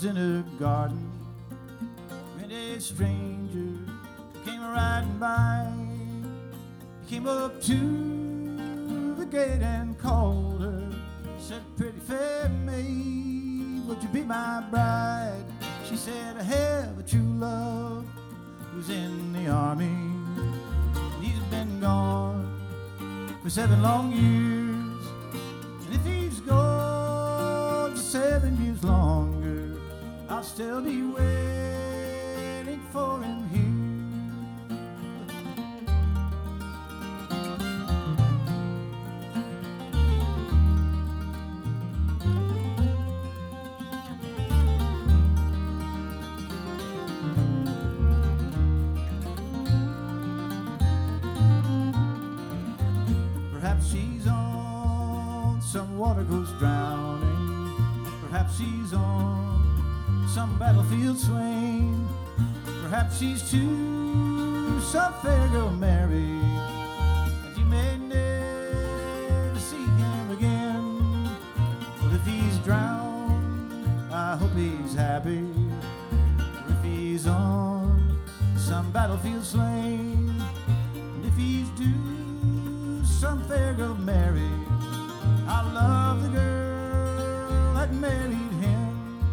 was in a garden when a stranger came riding by. He came up to the gate and called her. Said, pretty fair maid, would you be my bride? She said, I have a true love who's in the army. He's been gone for 7 long years. And if he's gone for 7 years longer, I'll still be waiting for him here. Perhaps she's on some water goes drowning. Perhaps she's on some battlefield slain. Perhaps she's to some fair girl married, and you may never see him again. Well, if he's drowned, I hope he's happy. Or if he's on some battlefield slain, and if he's due some fair girl married, I love the girl that married him.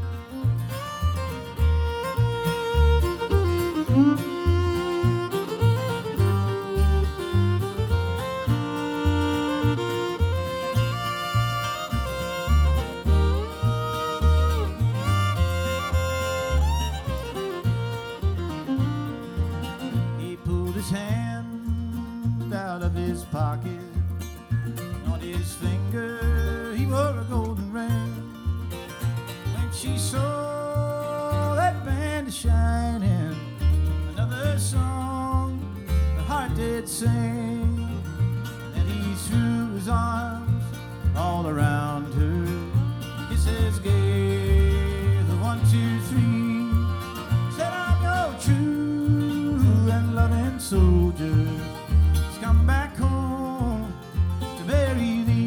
He pulled his hand out of his pocket. On his finger he wore a golden ring. When she saw that band shining, another song her heart did sing. And he threw his arms all around her, kisses gave the 1, 2, 3. Said, I'm your true and loving soldier. He's come back home to bury thee.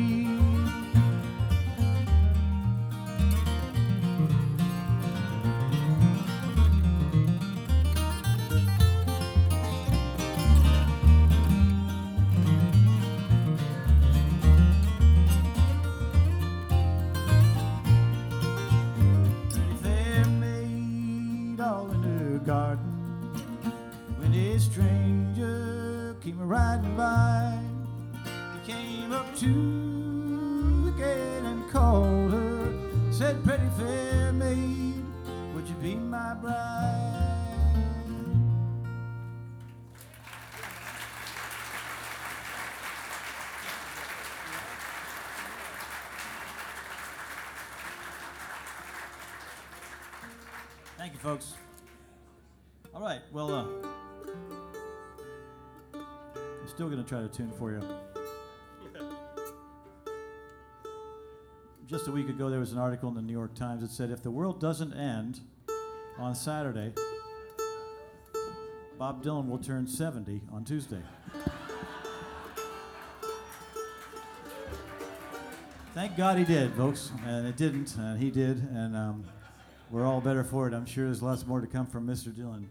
Pretty fair maid all in her garden when a stranger came riding by. He came up to the gate and called her. Said, pretty fair maid, would you be my bride? Thank you, folks. All right, well, I'm still going to try to tune for you. Just a week ago, there was an article in the New York Times that said, if the world doesn't end on Saturday, Bob Dylan will turn 70 on Tuesday. Thank God he did, folks. And it didn't, and he did, and we're all better for it. I'm sure there's lots more to come from Mr. Dylan.